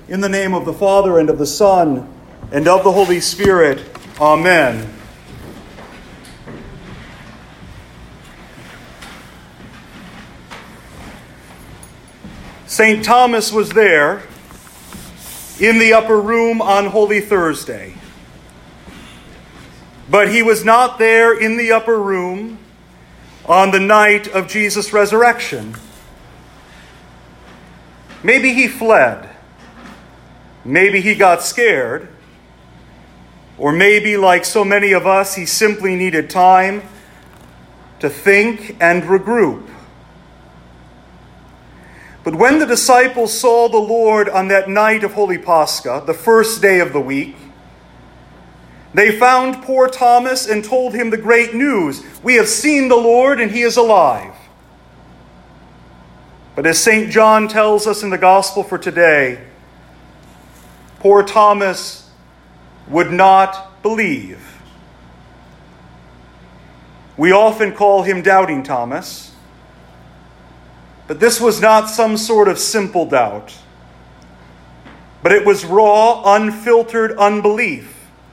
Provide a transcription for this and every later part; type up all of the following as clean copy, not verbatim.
In the name of the Father, and of the Son, and of the Holy Spirit. Amen. St. Thomas was there in the upper room on Holy Thursday. But he was not there in the upper room on the night of Jesus' resurrection. Maybe he fled. Maybe he got scared. Or maybe, like so many of us, he simply needed time to think and regroup. But when the disciples saw the Lord on that night of Holy Pascha, the first day of the week, they found poor Thomas and told him the great news. We have seen the Lord and he is alive. But as St. John tells us in the Gospel for today, poor Thomas would not believe. We often call him Doubting Thomas, but this was not some sort of simple doubt, but it was raw, unfiltered unbelief.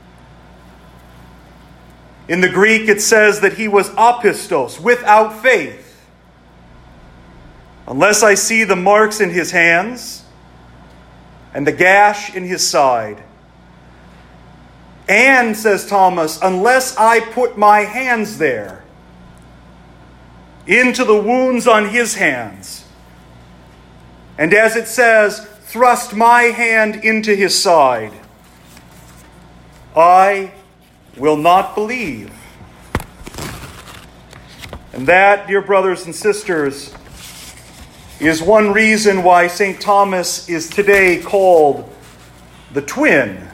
In the Greek, it says that he was apistos, without faith. Unless I see the marks in his hands and the gash in his side. And, says Thomas, unless I put my hands there, into the wounds on his hands, and as it says, thrust my hand into his side, I will not believe. And that, dear brothers and sisters, is one reason why St. Thomas is today called the twin.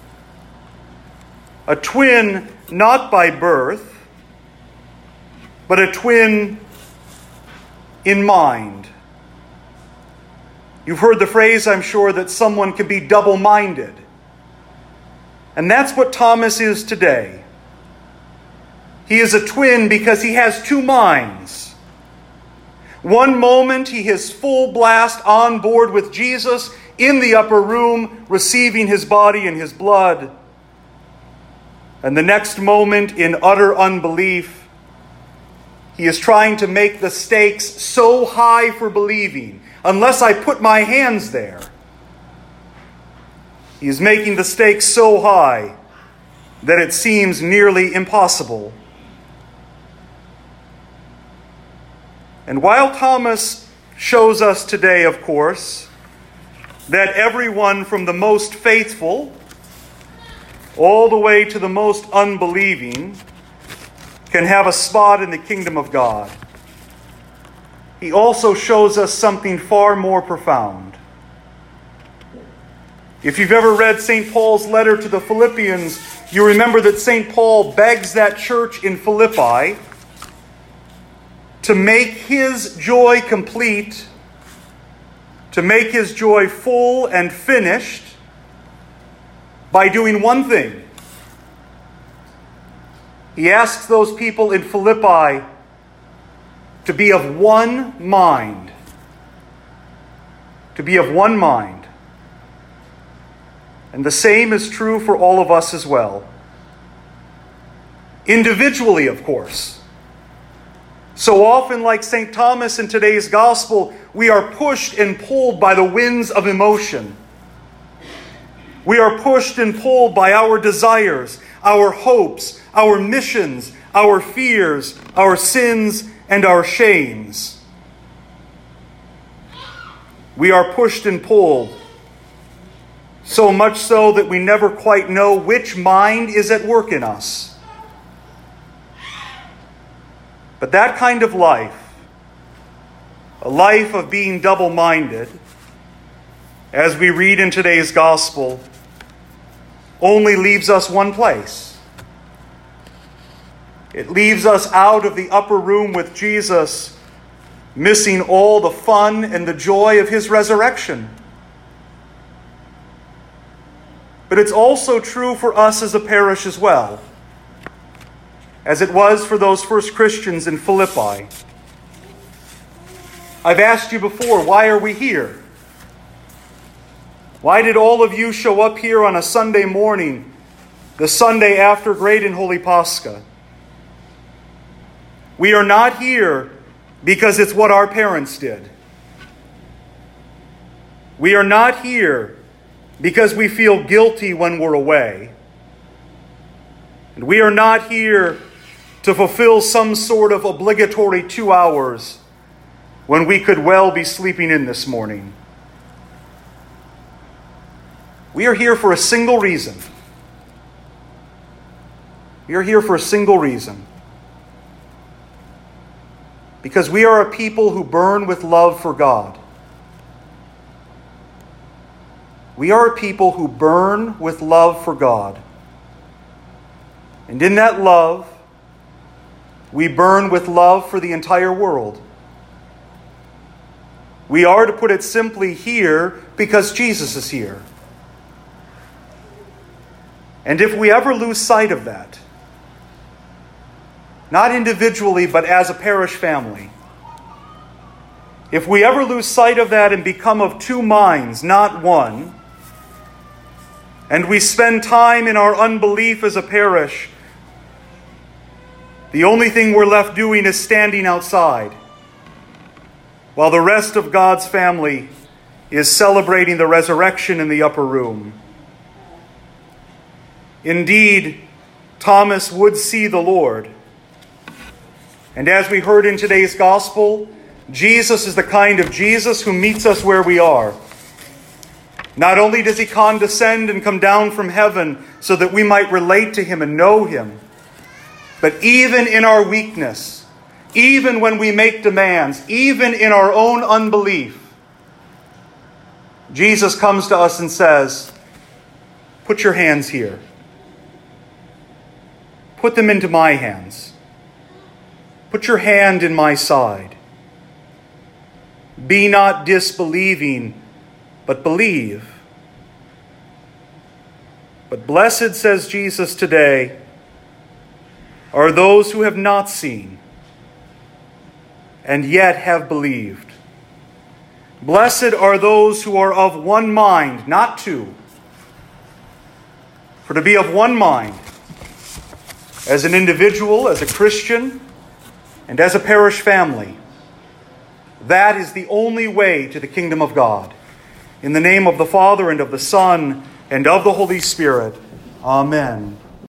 A twin not by birth, but a twin in mind. You've heard the phrase, I'm sure, that someone can be double-minded. And that's what Thomas is today. He is a twin because he has two minds. One moment he is full blast on board with Jesus in the upper room, receiving his body and his blood. And the next moment, in utter unbelief, he is trying to make the stakes so high for believing, unless I put my hands there. He is making the stakes so high that it seems nearly impossible. And while Thomas shows us today, of course, that everyone from the most faithful all the way to the most unbelieving can have a spot in the kingdom of God, he also shows us something far more profound. If you've ever read St. Paul's letter to the Philippians, you remember that St. Paul begs that church in Philippi to make his joy complete, to make his joy full and finished by doing one thing. He asks those people in Philippi to be of one mind. To be of one mind. And the same is true for all of us as well. Individually, of course. So often, like St. Thomas in today's gospel, we are pushed and pulled by the winds of emotion. We are pushed and pulled by our desires, our hopes, our missions, our fears, our sins, and our shames. We are pushed and pulled, so much so that we never quite know which mind is at work in us. But that kind of life, a life of being double-minded, as we read in today's gospel, only leaves us one place. It leaves us out of the upper room with Jesus, missing all the fun and the joy of his resurrection. But it's also true for us as a parish as well, as it was for those first Christians in Philippi. I've asked you before, why are we here? Why did all of you show up here on a Sunday morning, the Sunday after Great and Holy Pascha? We are not here because it's what our parents did. We are not here because we feel guilty when we're away. And we are not here to fulfill some sort of obligatory 2 hours when we could well be sleeping in this morning. We are here for a single reason. We are here for a single reason. Because we are a people who burn with love for God. We are a people who burn with love for God. And in that love, we burn with love for the entire world. We are, to put it simply, here because Jesus is here. And if we ever lose sight of that, not individually, but as a parish family, if we ever lose sight of that and become of two minds, not one, and we spend time in our unbelief as a parish, the only thing we're left doing is standing outside, while the rest of God's family is celebrating the resurrection in the upper room. Indeed, Thomas would see the Lord. And as we heard in today's gospel, Jesus is the kind of Jesus who meets us where we are. Not only does he condescend and come down from heaven so that we might relate to him and know him, but even in our weakness, even when we make demands, even in our own unbelief, Jesus comes to us and says, "Put your hands here. Put them into my hands. Put your hand in my side. Be not disbelieving, but believe." But blessed, says Jesus today, are those who have not seen and yet have believed. Blessed are those who are of one mind, not two. For to be of one mind, as an individual, as a Christian, and as a parish family, that is the only way to the kingdom of God. In the name of the Father, and of the Son, and of the Holy Spirit. Amen.